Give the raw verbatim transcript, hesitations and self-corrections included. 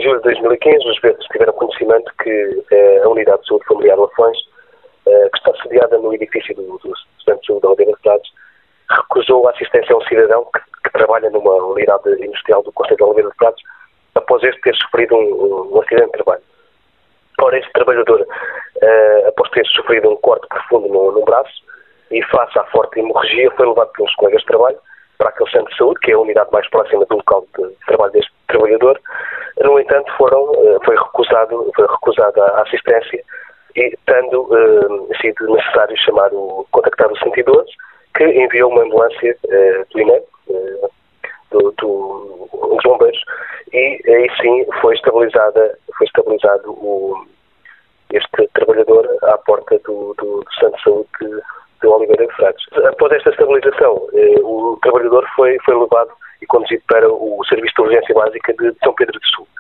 julho de dois mil e quinze, os verdes tiveram conhecimento que eh, a Unidade de Saúde Familiar Lafões, eh, que está sediada no edifício do, do Centro de Saúde da Oliveira de Frades, recusou a assistência a um cidadão que, que trabalha numa unidade industrial do Concelho de Oliveira de Frades, após este ter sofrido um, um acidente de trabalho. Ora, este trabalhador, uh, após ter sofrido um corte profundo no, no braço e face à forte hemorragia, foi levado pelos colegas de trabalho para aquele centro de saúde, que é a unidade mais próxima do local de trabalho deste trabalhador. No entanto, foram, uh, foi, recusado, foi recusada a assistência e tendo uh, sido necessário chamar o, contactar o cento e doze, que enviou uma ambulância uh, do I N E M, uh, do, do, dos bombeiros, e aí sim foi estabilizada, foi estabilizado o, este trabalhador à porta do, do, do Centro de Saúde de, de Oliveira de Frades. Após esta estabilização, eh, o trabalhador foi, foi levado e conduzido para o Serviço de Urgência Básica de São Pedro do Sul.